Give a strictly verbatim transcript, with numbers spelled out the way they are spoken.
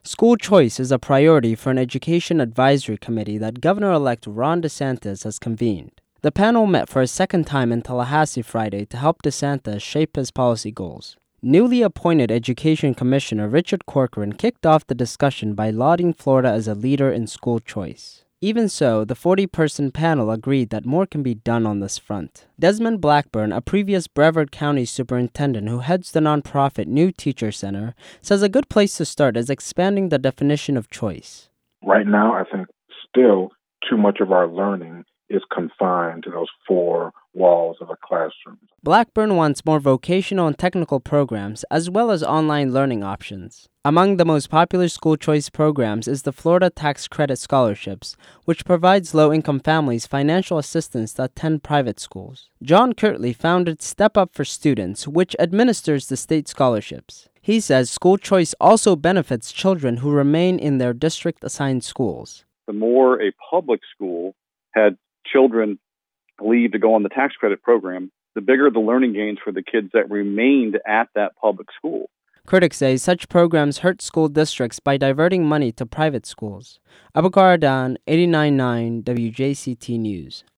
School choice is a priority for an education advisory committee that Governor-elect Ron DeSantis has convened. The panel met for a second time in Tallahassee Friday to help DeSantis shape his policy goals. Newly appointed Education Commissioner Richard Corcoran kicked off the discussion by lauding Florida as a leader in school choice. Even so, the forty-person panel agreed that more can be done on this front. Desmond Blackburn, a previous Brevard County superintendent who heads the nonprofit New Teacher Center, says a good place to start is expanding the definition of choice. Right now, I think still too much of our learning is confined to those four walls of a classroom. Blackburn wants more vocational and technical programs, as well as online learning options. Among the most popular school choice programs is the Florida Tax Credit Scholarships, which provides low-income families financial assistance to attend private schools. John Kirtley founded Step Up for Students, which administers the state scholarships. He says school choice also benefits children who remain in their district-assigned schools. The more a public school had children leave to go on the tax credit program, the bigger the learning gains for the kids that remained at that public school. Critics say such programs hurt school districts by diverting money to private schools. Abukar Adan, eighty-nine point nine W J C T News.